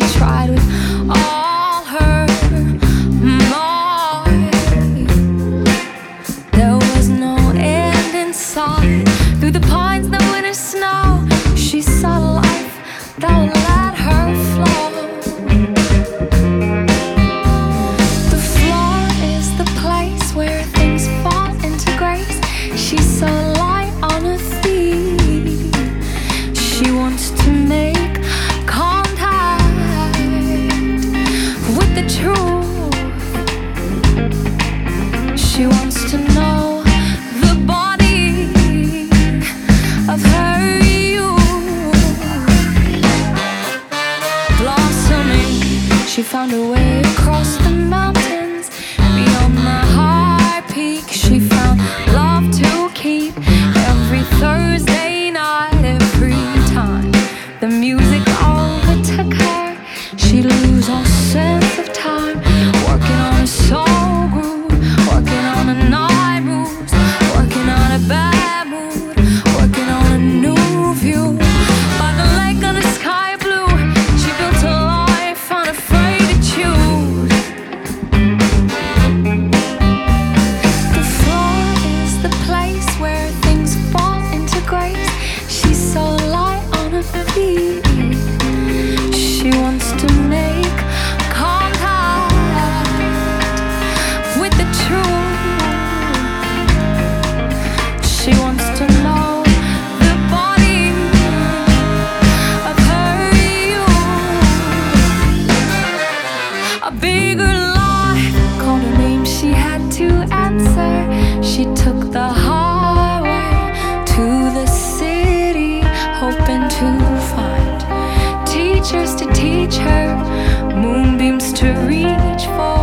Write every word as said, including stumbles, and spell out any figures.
tried with all her might. There was no end in sight. Through the pines, the winter snow, she saw life that would let her flow. The floor is the place where things fall into grace. She's so light on her feet. She wants to make contact with the truth. She wants to know the body of her youth. Blossoming, she found a way across the mountains. Beyond the high peak, she found love to keep. Every Thursday night, every time the music overtook her, she'd lose all sense of time. Working on a soul groove, working on a night moves, working on a bad mood, working on a new view. By the lake of the sky blue, she built a life unafraid to choose. The floor is the place where things fall into grace. She's so light on her feet. She wants to make contact with the truth. She wants to know the body of her youth. A bigger life called her name, she had to answer. She took the highway to the city, hoping to find teachers to teach her, moonbeams to reach for.